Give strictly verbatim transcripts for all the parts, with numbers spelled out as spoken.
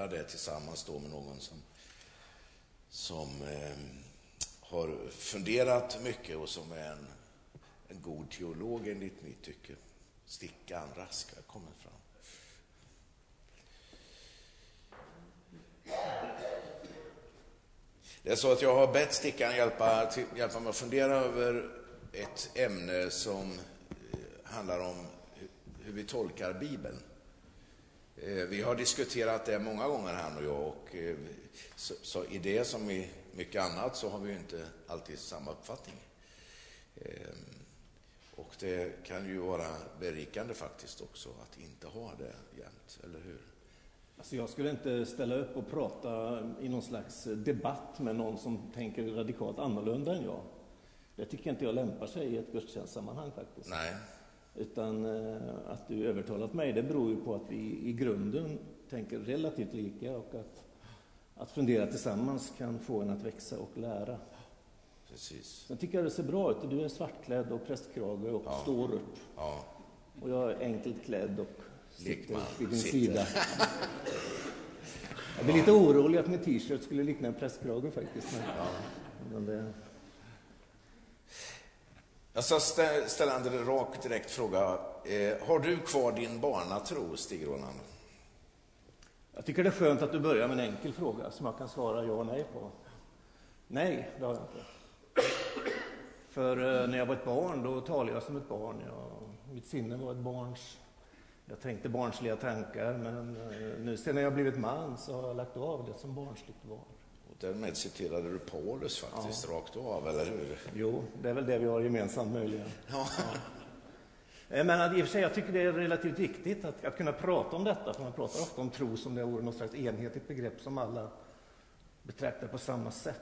göra det tillsammans då med någon som, som eh, har funderat mycket och som är en, en god teolog enligt mitt tycke. Stickan Rask har kommit fram. Det är så att jag har bett Stickan hjälpa, till, hjälpa mig att fundera över ett ämne som handlar om hur vi tolkar Bibeln. Vi har diskuterat det många gånger, han och jag, och så, så i det som i mycket annat så har vi ju inte alltid samma uppfattning. Och det kan ju vara berikande faktiskt också att inte ha det jämt, eller hur? Alltså jag skulle inte ställa upp och prata i någon slags debatt med någon som tänker radikalt annorlunda än jag. Det tycker inte jag lämpar sig i ett gudstjänstsammanhang faktiskt. Nej. Utan eh, att du övertalat mig, det beror ju på att vi i grunden tänker relativt lika, och att, att fundera tillsammans kan få en att växa och lära. Precis. Sen tycker jag det ser bra ut. Du är svartklädd och prästkrage och Ja. står upp. Ja. Och jag är enkelt klädd och sitter Lekman. vid din Sitter. sida. Jag blir lite orolig att min t-shirt skulle likna en prästkrage faktiskt. Men, Ja. men det... Jag ska stä- ställa en rak direkt fråga. Eh, har du kvar din barnatro, Stig Roland? Jag tycker det är skönt att du börjar med en enkel fråga som jag kan svara ja och nej på. Nej, det har jag inte. För eh, när jag var ett barn, då talade jag som ett barn. Jag, mitt sinne var ett barns. Jag tänkte barnsliga tankar, men eh, nu sen när jag blivit man så har jag lagt av det som barnsligt var. Och därmed citerade du Paulus faktiskt, ja. Rakt av, eller hur? Jo, det är väl det vi har gemensamt möjligen. Ja. Ja. Men att, i och för sig, jag tycker det är relativt viktigt att, att kunna prata om detta, för man pratar ofta om tro som det vore något slags enhetligt begrepp som alla betraktar på samma sätt.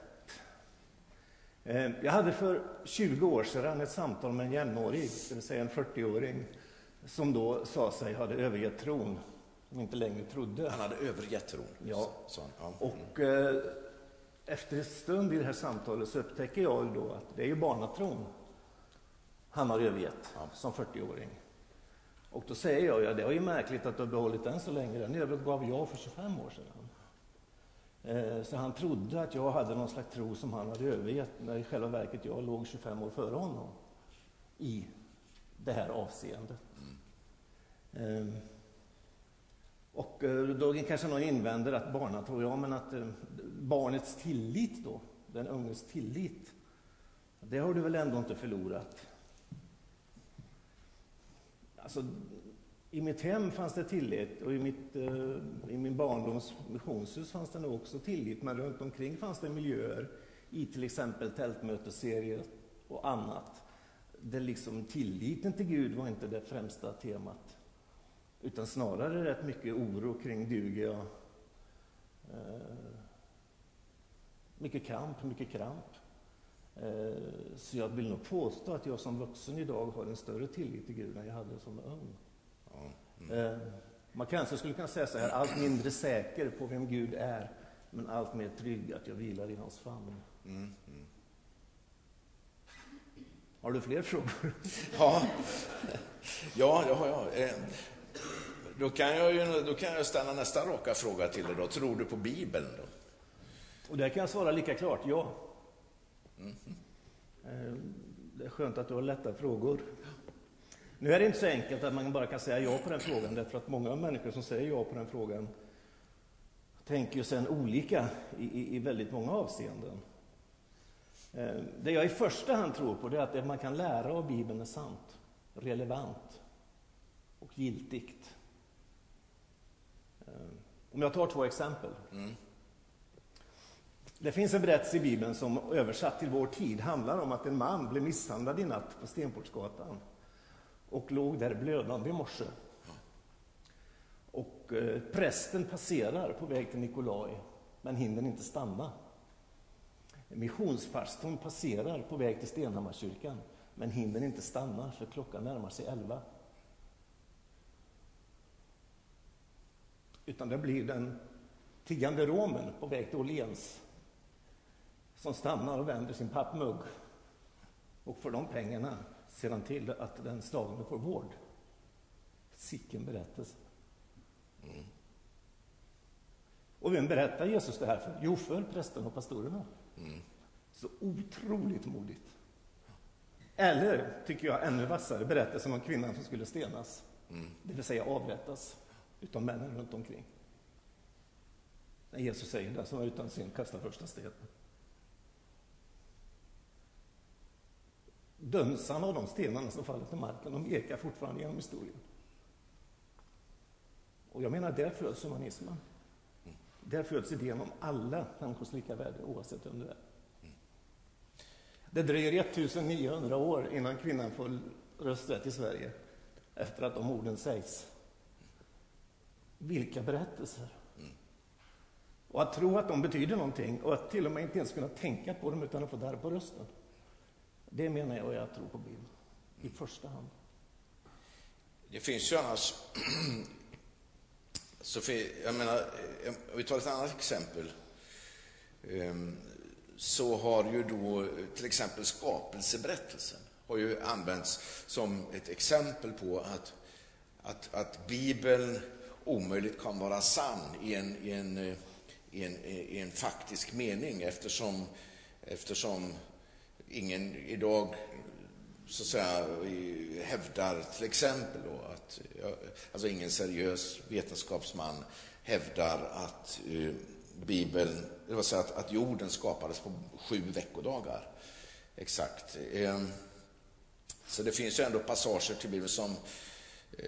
Jag hade för tjugo år sedan ett samtal med en jämnårig, det vill säga en fyrtioåring, som då sa sig hade övergett tron, som inte längre trodde. Han hade övergett tron. Ja. Så, ja. Och eh, efter en stund i det här samtalet så upptäcker jag då att det är ju barnatron han har övergett, ja, som fyrtioåring. Och då säger jag, ja, det var ju märkligt att du har behållit den så länge. Den övergav jag för tjugofem år sedan. Eh, så han trodde att jag hade någon slags tro som han hade övergett, när i själva verket jag låg tjugofem år före honom i det här avseendet. Mm. Eh, och då kanske någon invänder att barnatro, ja, men att eh, barnets tillit då, den unges tillit, det har du väl ändå inte förlorat. Alltså, i mitt hem fanns det tillit, och i, mitt, eh, i min barndoms missionshus fanns det nog också tillit, men runt omkring fanns det miljöer i till exempel tältmötesserier och annat, där liksom tilliten till Gud var inte det främsta temat, utan snarare rätt mycket oro kring duger jag, eh, mycket kamp, mycket kramp. Eh, så jag vill nog påstå att jag som vuxen idag har en större tillit till Gud än jag hade som ung. Mm. Eh, man kanske skulle kunna säga så här, allt mindre säker på vem Gud är, men allt mer trygg att jag vilar i hans famn. Mm. Mm. Har du fler frågor? Ja, ja, ja, ja. Eh, då, kan jag ju, då kan jag ställa nästa raka fråga till dig då. Tror du på Bibeln då? Och där kan jag svara lika klart, ja. Mm. Eh, det är skönt att du har lätta frågor. Nu är det inte så enkelt att man bara kan säga ja på den frågan, därför att många människor som säger ja på den frågan tänker ju sen olika i, i, i väldigt många avseenden. Eh, det jag i första hand tror på, det är att det man kan lära av Bibeln är sant, relevant och giltigt. Eh, om jag tar två exempel. Mm. Det finns en berättelse i Bibeln som översatt till vår tid handlar om att en man blev misshandlad i natt på Stenportsgatan och låg där blödande i morse. Och eh, prästen passerar på väg till Nikolaj, men hinner inte stanna. Missionspastorn passerar på väg till Stenhammarskyrkan, men hinner inte stanna för klockan närmar sig elva. Utan det blir den tiggande romen på väg till Åhléns som stannar och vänder sin pappmugg och för de pengarna ser han till att den slagne får vård. Sicken berättelse. Mm. Och vem berättar Jesus det här för? Jo, för prästerna och pastorerna. Mm. Så otroligt modigt. Eller, tycker jag, ännu vassare berättelsen om kvinnan som skulle stenas. Mm. Det vill säga avrättas utav männen runt omkring. När Jesus säger det, som var utan synd, kasta första stenen. Dömsarna av de stenarna som faller till marken, de ekar fortfarande genom historien. Och jag menar, där föds humanismen. Mm. Där föds idén om alla människors lika värde, oavsett vem du är. Mm. Det dröjer nittonhundra år innan kvinnan får rösträtt i Sverige, efter att de orden sägs. Vilka berättelser! Mm. Och att tro att de betyder någonting, och att till och med inte ens kunna tänka på dem utan att få darr på rösten. Det menar jag, och jag tror på Bibeln i första hand. Det finns ju annars, Sofie, jag menar, om vi tar ett annat exempel, så har ju då till exempel skapelseberättelsen har ju använts som ett exempel på att, att, att Bibeln omöjligt kan vara sann i en, i en, i en, i en faktisk mening, eftersom, eftersom ingen idag så att säga hävdar till exempel då att, alltså ingen seriös vetenskapsman hävdar att uh, Bibeln, det vill säga att, att jorden skapades på sju veckodagar exakt. Um, så det finns ju ändå passager till Bibeln som uh,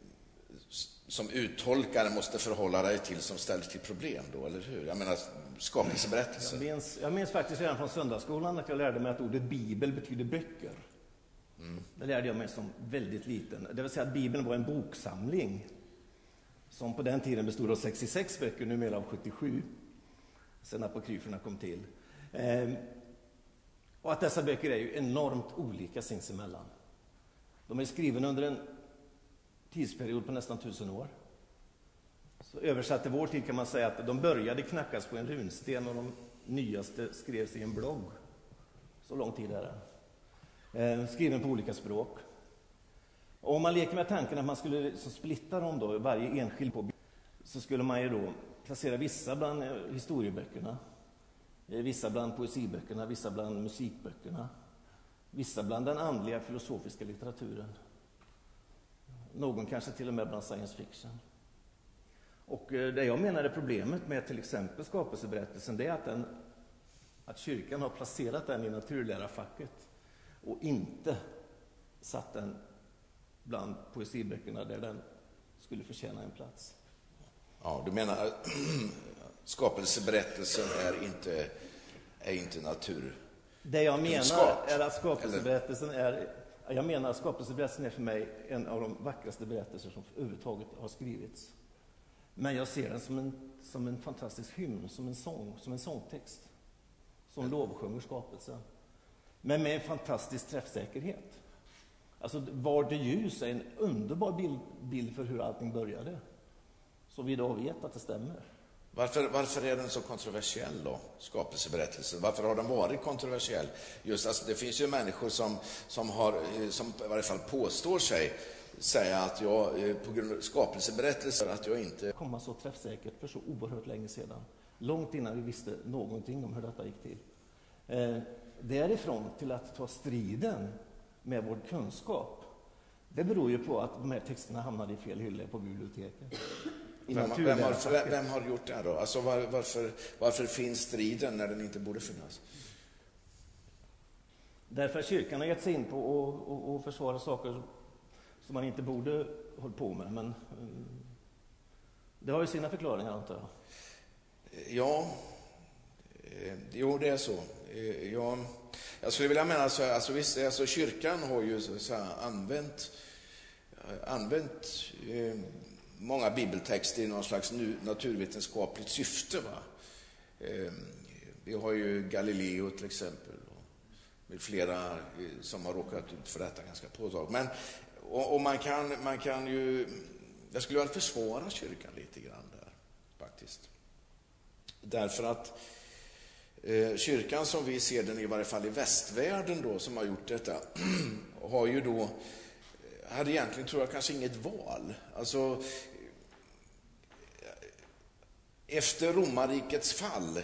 som uttolkare måste förhålla dig till, som ställer till problem då, eller hur? Jag menar, skapelseberättelser. Jag minns, jag minns faktiskt redan från söndagsskolan att jag lärde mig att ordet Bibel betyder böcker. Mm. Det lärde jag mig som väldigt liten. Det vill säga att Bibeln var en boksamling som på den tiden bestod av sextiosex böcker, numera av sjuttiosju. Sen apokryferna kom till. Ehm, och att dessa böcker är ju enormt olika sinsemellan. De är skrivna under en tidsperiod på nästan tusen år. Så översatt till vår tid kan man säga att de började knackas på en runsten och de nyaste skrevs i en blogg. Så lång tid är det. Eh, skriven på olika språk. Och om man leker med tanken att man skulle så splitta dem då, varje enskild på, så skulle man ju då placera vissa bland historieböckerna, vissa bland poesiböckerna, vissa bland musikböckerna, vissa bland den andliga filosofiska litteraturen. Någon kanske till och med bland science fiction. Och det jag menar är problemet med till exempel skapelseberättelsen, det är att, den, att kyrkan har placerat den i naturlärafacket och inte satt den bland poesiböckerna där den skulle förtjäna en plats. Ja, du menar att skapelseberättelsen är inte, är inte natur? Det jag menar är att skapelseberättelsen är Jag menar att skapelseberättelsen är för mig en av de vackraste berättelser som överhuvudtaget har skrivits. Men jag ser den som en, som en fantastisk hymn, som en sång, som en sångtext. Som lovsjunger skapelsen. Men med en fantastisk träffsäkerhet. Alltså, var det ljus är en underbar bild, bild för hur allting började. Så vi idag vet att det stämmer. Varför, varför är den så kontroversiell då, skapelseberättelsen? Varför har den varit kontroversiell? Just alltså, det finns ju människor som, som, har, som i varje fall påstår sig säga att jag på grund av skapelseberättelser att jag inte... komma så träffsäkert för så oerhört länge sedan. Långt innan vi visste någonting om hur detta gick till. Eh, därifrån till att ta striden med vår kunskap. Det beror ju på att de här texterna hamnade i fel hylla på biblioteket. Vem, vem, har, vem har gjort det då? Alltså var, varför, varför finns striden när den inte borde finnas? Därför att kyrkan har gett sig in på att och, och försvara saker som man inte borde hålla på med. Men um, det har ju sina förklaringar, antar jag. Ja, eh, jo det är så. Eh, ja, jag skulle vilja mena så här, alltså, visst, alltså, kyrkan har ju så, så här, använt, använt eh, många bibeltexter i någon slags nu, naturvetenskapligt syfte. Va? Eh, vi har ju Galileo till exempel, och med flera eh, som har råkat ut för detta ganska påtagligt. Men och, och man, kan, man kan ju, jag skulle väl försvara kyrkan lite grann där faktiskt. Därför att eh, kyrkan som vi ser den i varje fall i västvärlden då, som har gjort detta, har ju då hade egentligen, tror jag, kanske inget val. Alltså, efter romarrikets fall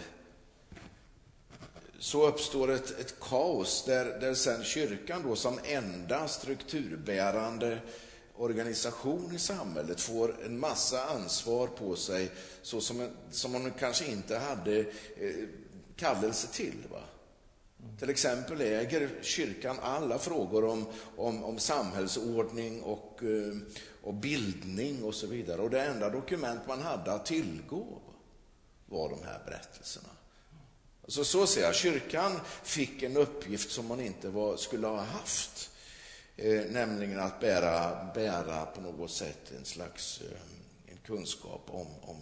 så uppstår ett, ett kaos där, där sen kyrkan då som enda strukturbärande organisation i samhället får en massa ansvar på sig så som, en, som man kanske inte hade eh, kallelse till. Va? Mm. Till exempel äger kyrkan alla frågor om, om, om samhällsordning och, eh, och bildning och så vidare. Och det enda dokument man hade att tillgå var de här berättelserna. Så, så säger jag, kyrkan fick en uppgift som man inte var, skulle ha haft. Eh, nämligen att bära, bära på något sätt en slags eh, en kunskap om, om,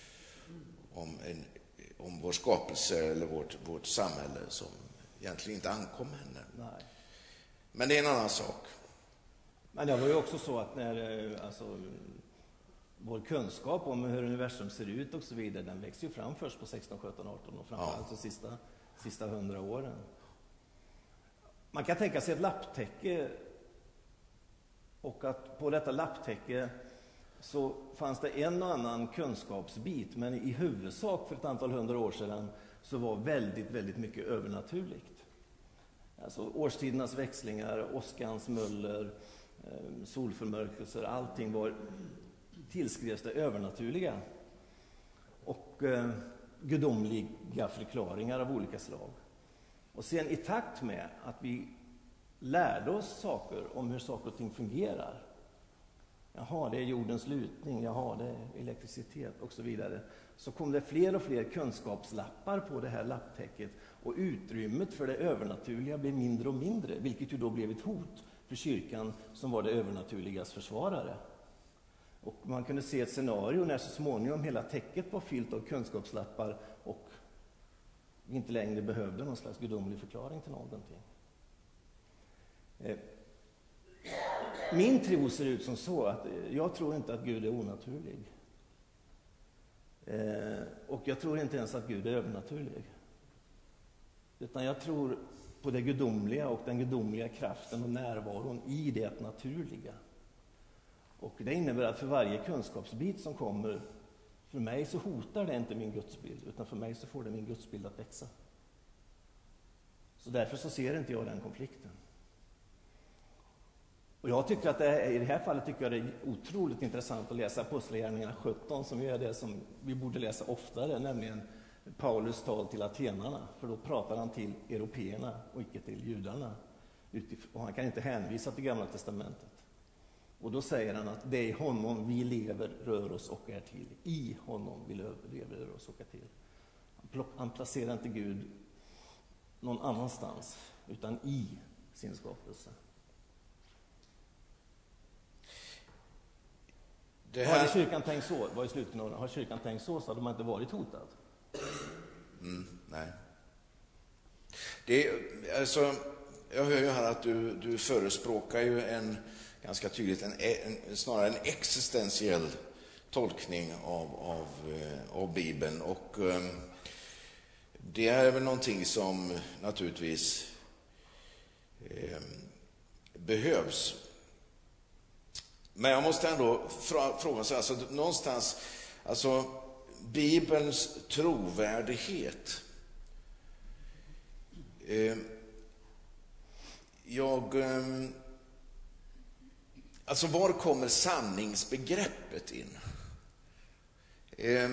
om, en, om vår skapelse eller vårt, vårt samhälle som egentligen inte ankom henne. Nej. Men det är en annan sak. Men det var ju också så att när alltså, vår kunskap om hur universum ser ut och så vidare, den växer ju fram först på sexton, sjutton, arton och framförallt ja. de sista, sista hundra åren. Man kan tänka sig ett lapptäcke, och att på detta lapptäcke så fanns det en och annan kunskapsbit, men i huvudsak för ett antal hundra år sedan så var väldigt, väldigt mycket övernaturligt. Alltså årstidernas växlingar, åskans muller, solförmörkelser, allting var tillskrevs det övernaturliga och eh, gudomliga förklaringar av olika slag. Och sen i takt med att vi lärde oss saker om hur saker och ting fungerar, jaha, det är jordens lutning, jaha, det är elektricitet och så vidare, så kom det fler och fler kunskapslappar på det här lapptäcket, och utrymmet för det övernaturliga blev mindre och mindre, vilket ju då blev ett hot för kyrkan som var det övernaturligas försvarare. Och man kunde se ett scenario när så småningom hela täcket var fyllt av kunskapslappar och vi inte längre behövde någon slags gudomlig förklaring till någonting. Min tro ser ut som så att jag tror inte att Gud är onaturlig. Och jag tror inte ens att Gud är övernaturlig. Utan jag tror på det gudomliga och den gudomliga kraften och närvaron i det naturliga. Och det innebär att för varje kunskapsbit som kommer, för mig så hotar det inte min gudsbild, utan för mig så får det min gudsbild att växa. Så därför så ser inte jag den konflikten. Och jag tycker att det är, i det här fallet tycker jag det är otroligt intressant att läsa Apostlagärningarna sjutton, som är det som vi borde läsa oftare, nämligen Paulus tal till atenarna, för då pratar han till européerna och icke till judarna. Och han kan inte hänvisa till Gamla testamentet. Och då säger han att det är i honom vi lever, rör oss och är till. I honom vi lever, rör oss och är till. Han placerar inte Gud någon annanstans, utan i sin skapelse. Det här... Har kyrkan tänkt så? Var i slutet av, har kyrkan tänkt så, så hade man inte varit hotad. Mm, nej. Det är, alltså, jag hör ju här att du, du förespråkar ju en ganska tydligt en, en, snarare en existentiell tolkning av, av, av Bibeln, och um, det är väl någonting som naturligtvis um, behövs. Men jag måste ändå fråga sig, alltså någonstans, alltså Bibelns trovärdighet. Eh, jag, eh, alltså var kommer sanningsbegreppet in? Eh,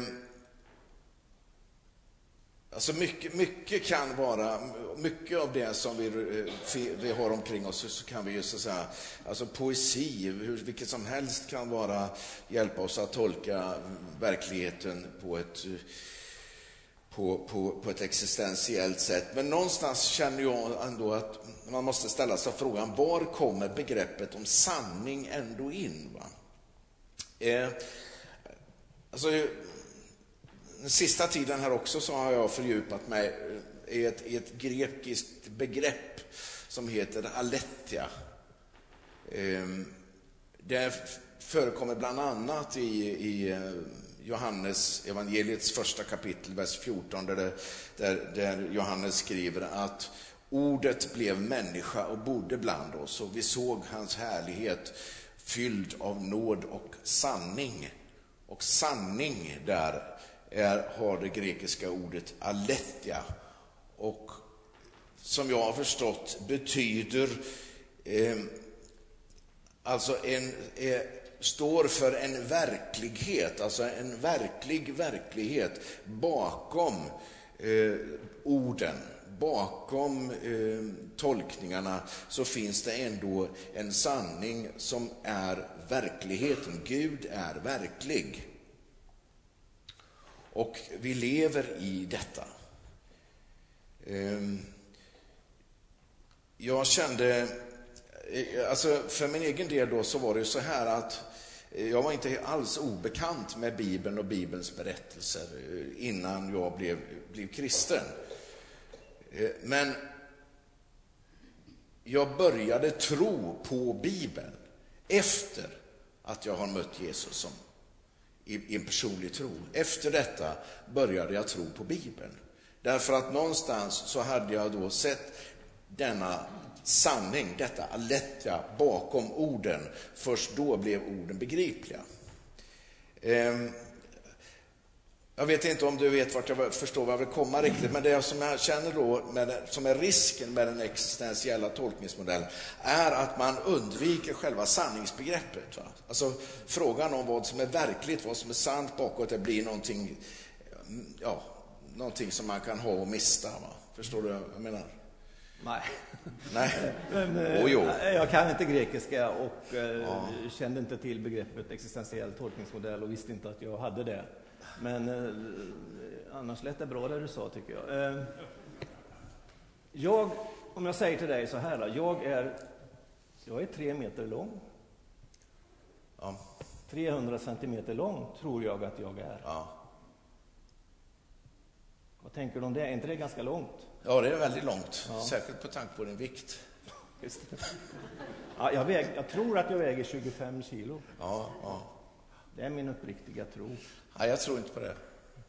Alltså mycket, mycket kan vara, mycket av det som vi, vi har omkring oss, så kan vi ju så säga, alltså poesi, hur, vilket som helst kan vara, hjälpa oss att tolka verkligheten på ett, på, på, på ett existentiellt sätt. Men någonstans känner jag ändå att man måste ställa sig frågan, var kommer begreppet om sanning ändå in? Va? Eh, alltså... Den sista tiden här också så har jag fördjupat mig i ett, i ett grekiskt begrepp som heter aletheia. Det förekommer bland annat i, i Johannes evangeliets första kapitel, vers fjorton, där, det, där, där Johannes skriver att ordet blev människa och bodde bland oss, och vi såg hans härlighet fylld av nåd och sanning. Och sanning där är, har det grekiska ordet aletheia, och som jag har förstått betyder eh, alltså en eh, står för en verklighet, alltså en verklig verklighet bakom eh, orden, bakom eh, tolkningarna, så finns det ändå en sanning som är verkligheten. Gud är verklig. Och vi lever i detta. Eh, jag kände, alltså för min egen del då, så var det så här att jag var inte alls obekant med Bibeln och Bibelns berättelser innan jag blev, blev kristen. Men jag började tro på Bibeln efter att jag har mött Jesus som, i, i en personlig tro. Efter detta började jag tro på Bibeln. Därför att någonstans så hade jag då sett denna sanning, detta aletheia bakom orden. Först då blev orden begripliga. Ehm, jag vet inte om du vet vart jag förstår vad jag vill komma riktigt, men det som jag känner då med, som är risken med den existentiella tolkningsmodellen är att man undviker själva sanningsbegreppet. Va? Alltså frågan om vad som är verkligt, vad som är sant bakåt, det blir någonting, ja, någonting som man kan ha och mista. Va? Förstår du vad jag menar? Nej. Nej. Men, oh, jo. Jag kan inte grekiska och eh, ja. kände inte till begreppet existentiell tolkningsmodell och visste inte att jag hade det. Men eh, annars lät det bra det du sa, tycker jag. Eh, jag, om jag säger till dig så här, då, jag är jag är tre meter lång. Ja. trehundra centimeter lång tror jag att jag är. Ja. Vad tänker du om det? Är inte det ganska långt? Ja, det är väldigt långt. Ja. Särskilt på tanke på din vikt. Just det. Ja, jag, väg, jag tror att jag väger tjugofem kilo. Ja, ja. Det är min uppriktiga tro. Ja, jag tror inte på det.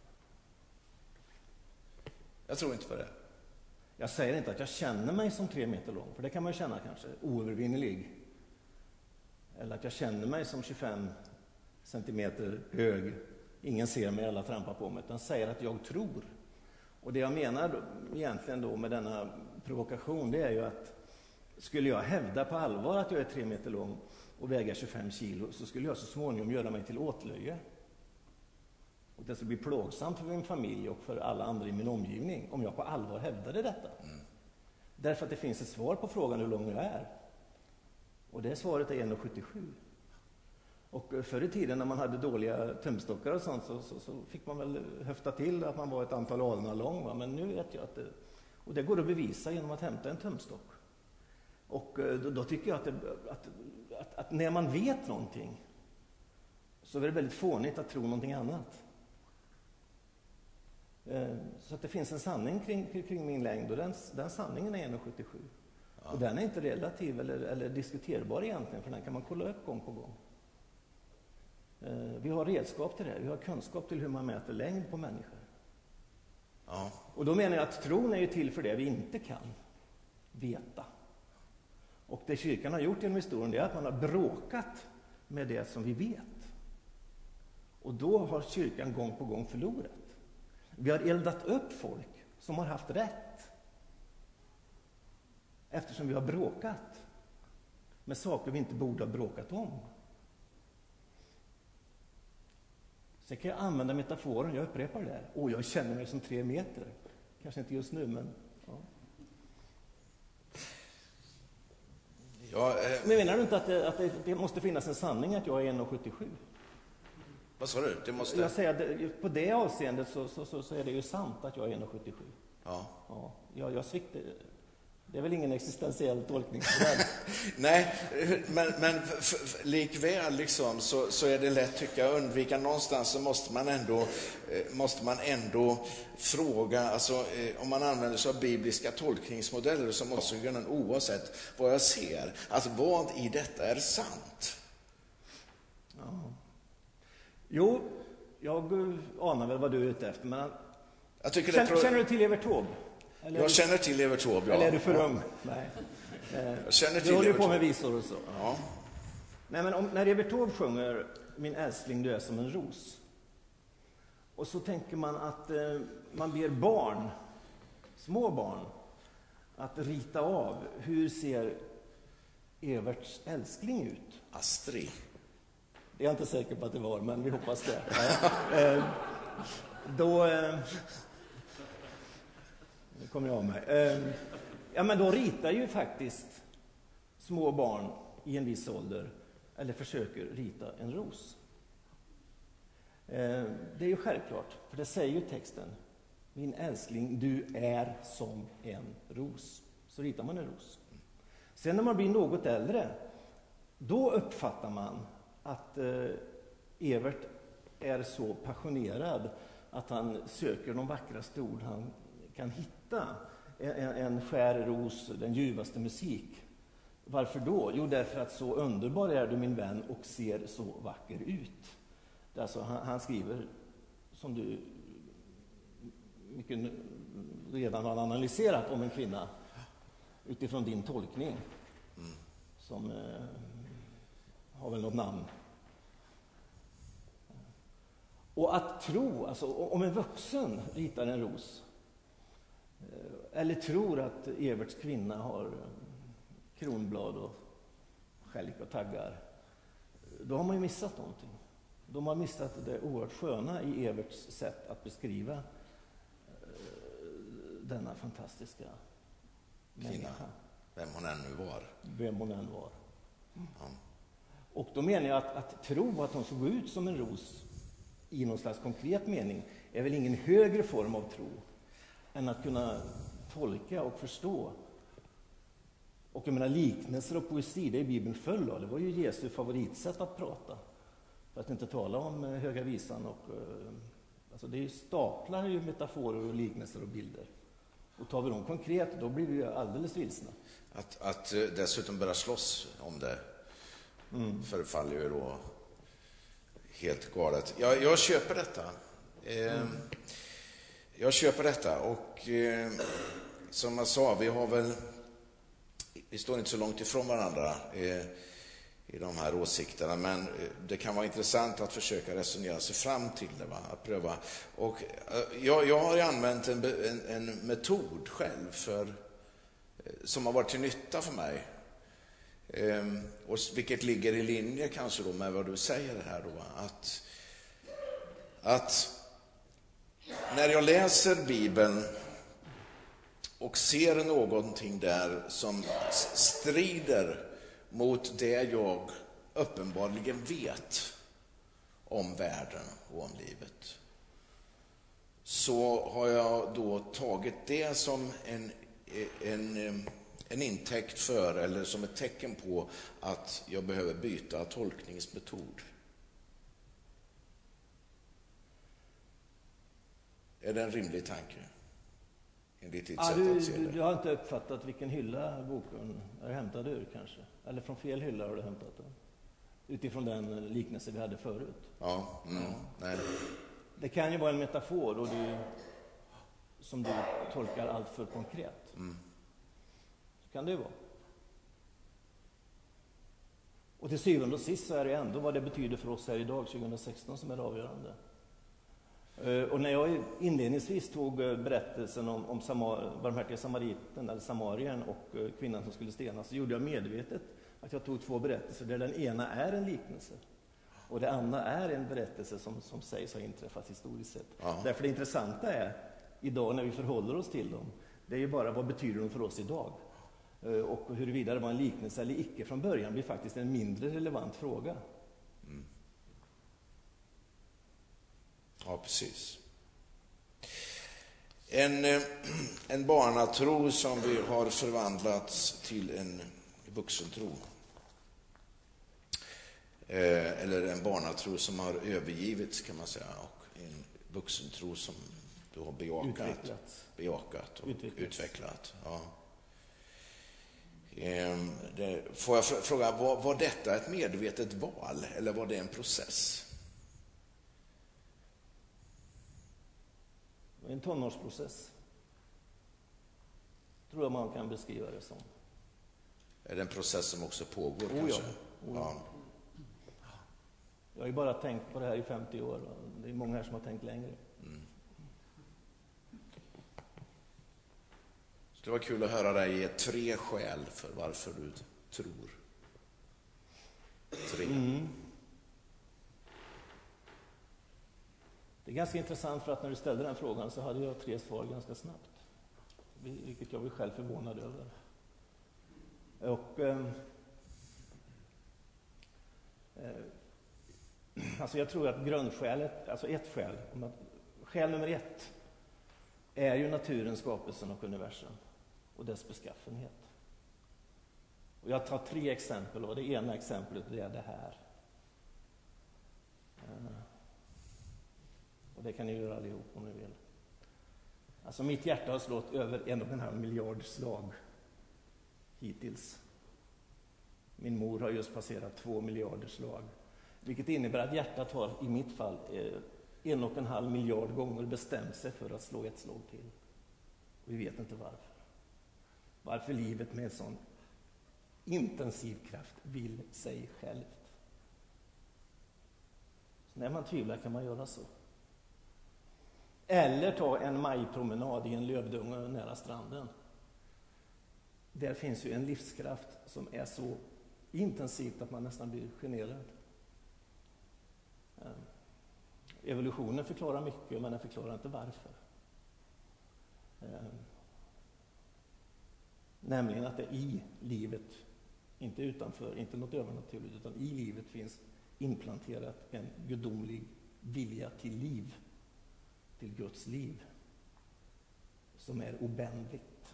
Jag tror inte på det. Jag säger inte att jag känner mig som tre meter lång, för det kan man ju känna kanske, oövervinnelig. Eller att jag känner mig som tjugofem centimeter hög. Ingen ser mig, alla trampar på mig, utan säger att jag tror. Och det jag menar då, egentligen då med denna provokation, det är ju att skulle jag hävda på allvar att jag är tre meter lång och väga tjugofem kilo, så skulle jag så småningom göra mig till åtlöje. Och det skulle bli plågsamt för min familj och för alla andra i min omgivning om jag på allvar hävdade detta. Mm. Därför att det finns ett svar på frågan hur lång jag är. Och det svaret är en komma sjuttiosju. Och förr i tiden när man hade dåliga tumstockar och sånt så, så, så fick man väl höfta till att man var ett antal alnar lång. Va? Men nu vet jag att det, och det går att bevisa genom att hämta en tumstock. Och då, då tycker jag att, det, att, att, att när man vet någonting så är det väldigt fånigt att tro någonting annat. Så att det finns en sanning kring, kring min längd, och den, den sanningen är en komma sjuttiosju. Ja. Och den är inte relativ eller, eller diskuterbar egentligen, för den kan man kolla upp gång på gång. Vi har redskap till det, vi har kunskap till hur man mäter längd på människor. Ja. Och då menar jag att tron är ju till för det vi inte kan veta. Och det kyrkan har gjort genom historien är att man har bråkat med det som vi vet. Och då har kyrkan gång på gång förlorat. Vi har eldat upp folk som har haft rätt. Eftersom vi har bråkat med saker vi inte borde ha bråkat om. Sen kan jag använda metaforen, jag upprepar det. Åh, jag känner mig som tre meter. Kanske inte just nu, men... Ja. Ja, eh... Men menar du inte att, det, att det, det måste finnas en sanning att jag är en komma sjuttiosju? Vad sa du? Det måste... Jag säger att på det avseendet så, så, så, så är det ju sant att jag är en komma sjuttiosju. Ja. Ja, jag, jag sviktar. Det är väl ingen existentiell tolkning. Nej, men, men f- f- likväl liksom, så, så är det lätt, tycker jag, undvika. Någonstans så måste man ändå, eh, måste man ändå fråga, alltså, eh, om man använder sig av bibliska tolkningsmodeller, så måste jag göra oavsett vad jag ser. Alltså, vad i detta är sant? Ja. Jo, jag anar väl vad du är ute efter, men... Jag tycker känner, det pro- känner du till Evert Taube? Eller jag känner till Evert Taube, ja. Eller är du för ja. ung? Nej. Jag känner till du håller ju Evert på med visor och så. Ja. Nej, men om, när Evert Taube sjunger Min älskling, du är som en ros. Och så tänker man att eh, man ber barn, små barn, att rita av hur ser Everts älskling ut. Astrid. Det är jag inte säker på att det var, men vi hoppas det. Ja. Eh, då... Eh, nu kommer jag av mig. Eh, ja, men då ritar ju faktiskt små barn i en viss ålder, eller försöker rita en ros. Eh, det är ju självklart, för det säger ju texten. Min älskling, du är som en ros. Så ritar man en ros. Sen när man blir något äldre, då uppfattar man att eh, Evert är så passionerad att han söker de vackraste ord han kan hitta. En, en skär ros, den ljuvaste musik. Varför då? Jo, därför att så underbar är du, min vän, och ser så vacker ut. Det är alltså, han, han skriver, som du mycket redan har analyserat om en kvinna utifrån din tolkning, mm. som eh, har väl något namn. Och att tro, alltså om en vuxen ritar en ros, eh, eller tror att Everts kvinna har kronblad och skälk och taggar, då har man ju missat någonting. De har missat det oerhört sköna i Everts sätt att beskriva eh, denna fantastiska kvinna, människa. Vem hon än nu var. Vem hon än var. Mm. Ja. Och då menar jag att, att tro att hon såg ut som en ros i någon slags konkret mening är väl ingen högre form av tro än att kunna tolka och förstå. Och jag menar, liknelser och poesi, det är Bibeln full av. Det var ju Jesu favoritsätt att prata. För att inte tala om Höga visan. Och, alltså det är ju staplar ju metaforer och liknelser och bilder. Och tar vi dem konkret, då blir vi alldeles vilsna. Att, att dessutom börja slåss om det mm. förefaller ju då helt galet. Jag, jag köper detta. Eh, mm. Jag köper detta och eh, som jag sa, vi har väl vi står inte så långt ifrån varandra eh, i de här åsikterna, men det kan vara intressant att försöka resonera sig fram till det, va? Att pröva. Och eh, jag, jag har ju använt en, en, en metod själv för, eh, som har varit till nytta för mig. Eh, och vilket ligger i linje kanske då med vad du säger här då, att, att när jag läser Bibeln och ser någonting där som strider mot det jag uppenbarligen vet om världen och om livet, så har jag då tagit det som en, en, en intäkt för, eller som ett tecken på att jag behöver byta tolkningsmetod. Är det en rimlig tanke? Ja, du, du, du har inte uppfattat vilken hylla boken är hämtad ur kanske? Eller från fel hylla har du hämtat den? Utifrån den liknelse vi hade förut. Ja, mm, ja. Nej. Det kan ju vara en metafor och du, som du tolkar allt för konkret. Mm. Så kan det ju vara. Och till syvende och sist så är det ändå vad det betyder för oss här idag, tjugo sexton, som är avgörande. Och när jag inledningsvis tog berättelsen om, om samar, barmhärtiga samariten, eller samarien, och kvinnan som skulle stenas, så gjorde jag medvetet att jag tog två berättelser där den ena är en liknelse och det andra är en berättelse som, som sägs ha inträffat historiskt sett. Aha. Därför det intressanta är idag när vi förhåller oss till dem, det är ju bara vad betyder de för oss idag. Och huruvida det var en liknelse eller icke från början blir faktiskt en mindre relevant fråga. Mm. Ja, precis. En, en barnatro som vi har förvandlats till en vuxentro. Eh, eller en barnatro som har övergivits, kan man säga. Och en vuxentro som du har bejakat, utvecklat, bejakat och utvecklat. utvecklat. Ja. Eh, det, får jag fråga, var, var detta ett medvetet val eller var det en process? En tonårsprocess, tror jag man kan beskriva det som. Är det en process som också pågår? Oh, kanske? Ja. Oh, ja. Jag har ju bara tänkt på det här i femtio år. Det är många här som har tänkt längre. skulle vara kul att höra dig ge tre skäl för varför du tror. Tre. Mm. Det är ganska intressant för att när du ställde den frågan så hade jag tre svar ganska snabbt. Vilket jag var själv förvånad över. Och eh, eh, alltså jag tror att grundskälet, alltså ett skäl, skäl nummer ett är ju naturen, skapelsen och universum och dess beskaffenhet. Och jag tar tre exempel och det ena exemplet det är det här. Eh, och det kan ni göra allihop om ni vill. Alltså mitt hjärta har slått över en och en halv miljard slag hittills. Min mor har just passerat två miljarder slag. Vilket innebär att hjärtat har i mitt fall en och en halv miljard gånger bestämt sig för att slå ett slag till. Och vi vet inte varför. Varför livet med en sån intensiv kraft vill sig självt. Så när man tvivlar kan man göra så. Eller ta en majpromenad i en lövdunge nära stranden. Där finns ju en livskraft som är så intensivt att man nästan blir generad. Evolutionen förklarar mycket, men den förklarar inte varför. Nämligen att det i livet, inte utanför, inte något övernaturligt, utan i livet finns implanterat en gudomlig vilja till liv. Till Guds liv som är obändligt.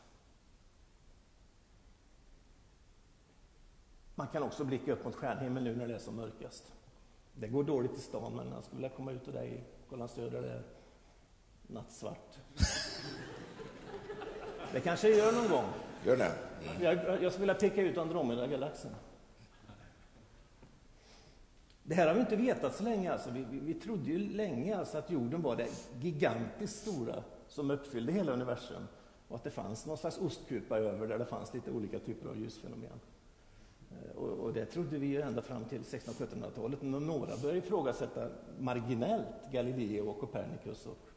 Man kan också blicka upp mot stjärnhimmel nu när det är som mörkast. Det går dåligt i stan, men jag skulle vilja komma ut till dig i Kollan Söder, det är nattsvart. Det kanske jag gör någon gång. Gör det. Mm. Jag, jag skulle vilja peka ut Andromeda-galaxen. Det här har vi inte vetat så länge. Alltså. Vi, vi, vi trodde ju länge alltså att jorden var det gigantiskt stora som uppfyllde hela universum. Och att det fanns någon slags ostkupa över där det fanns lite olika typer av ljusfenomen. Och, och det trodde vi ju ända fram till sextonhundra- och sjuttonhundratalet. När några började ifrågasätta marginellt Galileo och Copernicus. Och,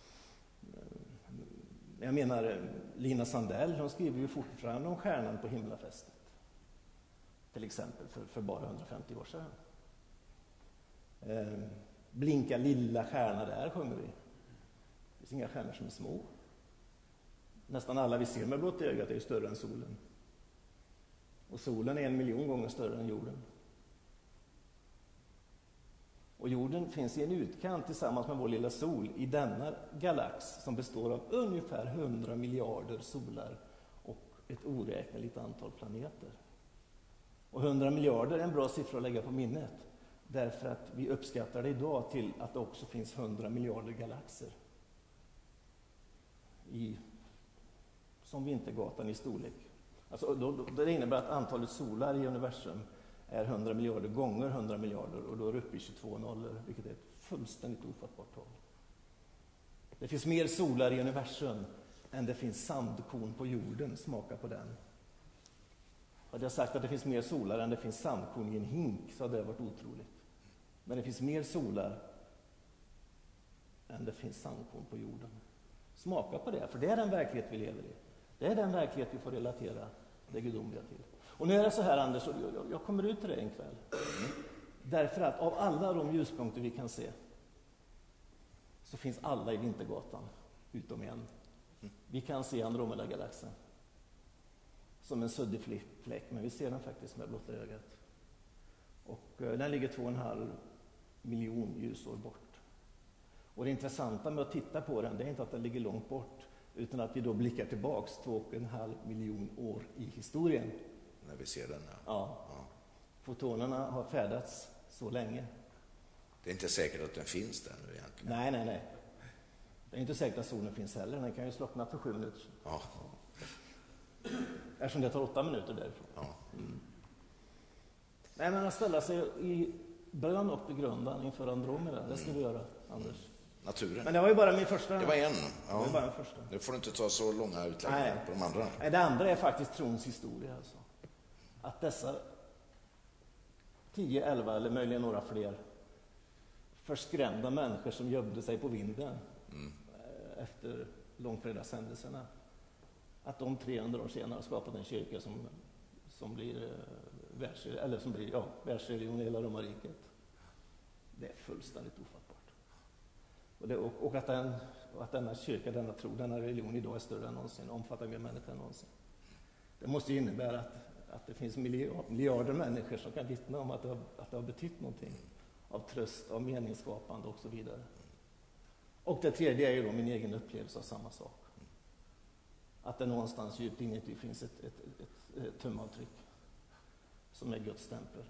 jag menar, Lina Sandell, hon skriver ju fortfarande om stjärnan på himlafästet. Till exempel för, för bara hundrafemtio år sedan. Eh, blinka lilla stjärna där, sjunger vi. Det finns inga stjärnor som är små. Nästan alla vi ser med blotta ögat är ju större än solen. Och solen är en miljon gånger större än jorden. Och jorden finns i en utkant tillsammans med vår lilla sol i denna galax som består av ungefär hundra miljarder solar och ett oräkneligt antal planeter. Och hundra miljarder är en bra siffra att lägga på minnet. Därför att vi uppskattar det idag till att det också finns hundra miljarder galaxer. I, som Vintergatan i storlek. Alltså, då, då, det innebär att antalet solar i universum är hundra miljarder gånger hundra miljarder. Och då är det uppe i tjugotvå nollor, vilket är ett fullständigt ofattbart tal. Det finns mer solar i universum än det finns sandkorn på jorden. Smaka på den. Hade jag sagt att det finns mer solar än det finns sandkorn i en hink så hade det varit otroligt. Men det finns mer solar än det finns sandkorn på jorden. Smaka på det, för det är den verklighet vi lever i. Det är den verklighet vi får relatera det gudomliga till. Och nu är det så här, Anders, och jag, jag kommer ut till dig en kväll. Därför att av alla de ljuspunkter vi kan se så finns alla i Vintergatan utom en. Vi kan se Andromeda-galaxen som en suddig fläck, men vi ser den faktiskt med blotta ögat. Och eh, den ligger två och en halv miljon ljusår bort. Och det intressanta med att titta på den, det är inte att den ligger långt bort, utan att vi då blickar tillbaks två och en halv miljon år i historien. När vi ser den, ja. Ja. ja. Fotonerna har färdats så länge. Det är inte säkert att den finns där nu egentligen. Nej, nej, nej. Det är inte säkert att solen finns heller. Den kan ju slockna för sju minuter. Ja. Eftersom det tar åtta minuter därifrån. Ja. Mm. Nej, men att ställa sig i bön och begrundan inför Andromeda, det ska vi göra, Anders. Naturen. Men det var ju bara min första. Det var en. Ja. Det var bara den första. Nu får du inte ta så långa utläggningar på de andra. Nej, det andra är faktiskt trons historia. Alltså. Att dessa tio, elva eller möjligen några fler förskrämda människor som gömde sig på vinden mm. efter långfredagshändelserna att de trehundra år senare har skapat en kyrka som, som blir, eh, världs, eller som blir ja, världsreligion i hela romarriket. Det är fullständigt ofattbart. Och, det, och, och, att den, och att denna kyrka, denna tro, denna religion idag är större än någonsin, omfattar mer människor än någonsin. Det måste innebära att, att det finns miljarder, miljarder människor som kan vittna om att det, har, att det har betytt någonting av tröst, av meningsskapande och så vidare. Och det tredje är ju då min egen upplevelse av samma sak. Att det någonstans djupt inuti finns ett, ett, ett, ett tumavtryck som är Guds stämpel.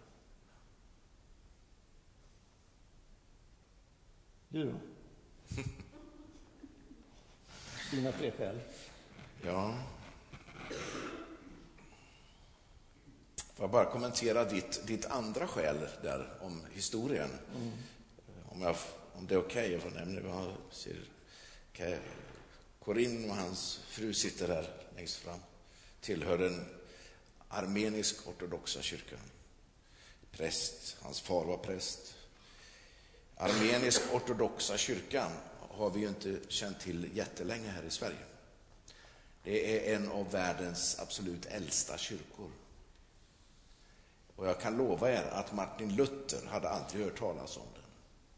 Du då? Dina tre skäl. Ja. Får jag bara kommentera ditt, ditt andra skäl där om historien. Mm. Om, jag, om det är okej, okay, jag får nämna vad ser. Okay. Corinne och hans fru sitter där längst fram. Tillhör den armenisk-ortodoxa kyrkan. Präst, hans far var präst. Armenisk-ortodoxa kyrkan har vi ju inte känt till jättelänge här i Sverige. Det är en av världens absolut äldsta kyrkor. Och jag kan lova er att Martin Luther hade aldrig hört talas om den.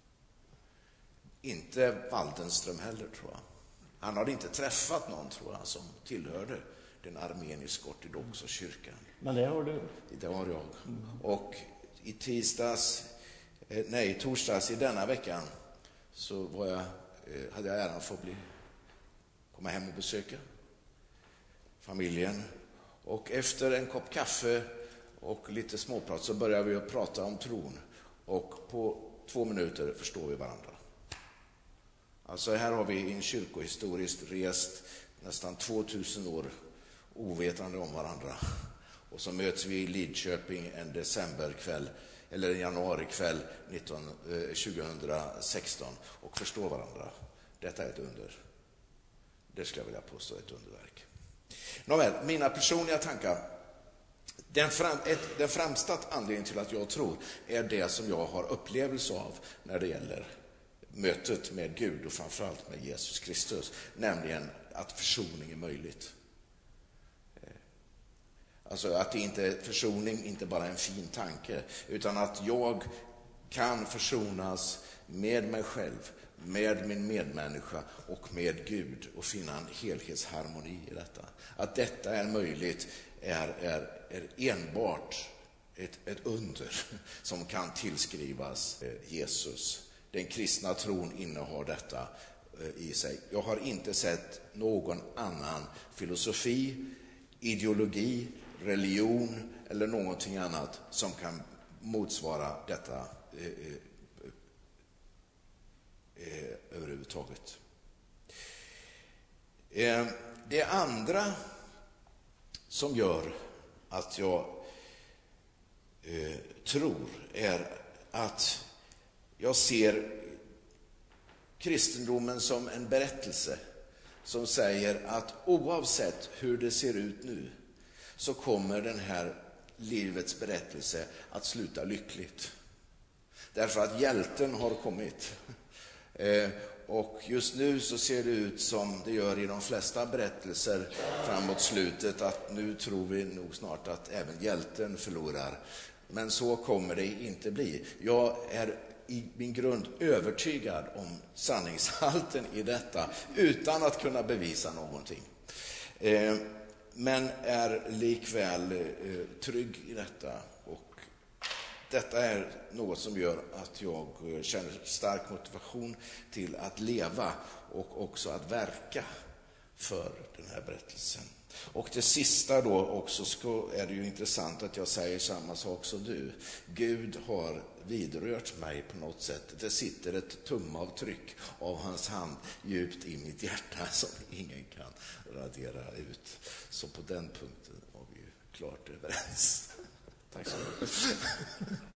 Inte Waldenström heller, tror jag. Han hade inte träffat någon, tror jag, som tillhörde den armenisk-ortodoxa kyrkan. Men det har du. Det har jag. Mm. Och i tisdags, nej, torsdags i denna veckan så var jag, hade jag äran för att bli, komma hem och besöka familjen. Och efter en kopp kaffe och lite småprat så började vi att prata om tron. Och på två minuter förstår vi varandra. Alltså här har vi i en kyrkohistoriskt rest nästan tvåtusen år ovetande om varandra. Och så möts vi i Lidköping en decemberkväll, eller en januarikväll tjugohundrasexton och förstår varandra. Detta är ett under. Det skulle jag vilja påstå ett underverk. Nåväl, mina personliga tankar. Den, fram, ett, den främsta anledningen till att jag tror är det som jag har upplevelse av när det gäller mötet med Gud och framförallt med Jesus Kristus, nämligen att försoning är möjligt. Alltså att det inte försoning inte bara är en fin tanke, utan att jag kan försonas med mig själv, med min medmänniska och med Gud och finna en helhetsharmoni i detta. Att detta är möjligt är, är, är enbart ett, ett under som kan tillskrivas Jesus. Den kristna tron innehar detta i sig. Jag har inte sett någon annan filosofi, ideologi, religion eller någonting annat som kan motsvara detta eh, eh, överhuvudtaget. Eh, det andra som gör att jag eh, tror är att jag ser kristendomen som en berättelse som säger att oavsett hur det ser ut nu så kommer den här livets berättelse att sluta lyckligt. Därför att hjälten har kommit. Eh, och just nu så ser det ut som det gör i de flesta berättelser framåt slutet, att nu tror vi nog snart att även hjälten förlorar. Men så kommer det inte bli. Jag är i min grund övertygad om sanningshalten i detta utan att kunna bevisa någonting. Eh, men är likväl eh, trygg i detta, och detta är något som gör att jag känner stark motivation till att leva och också att verka för den här berättelsen. Och det sista då också ska, är det ju intressant att jag säger samma sak som du. Gud har vidrört mig på något sätt. Det sitter ett tumavtryck av hans hand djupt i mitt hjärta som ingen kan radera ut. Så på den punkten var vi ju klart överens. Tack så mycket.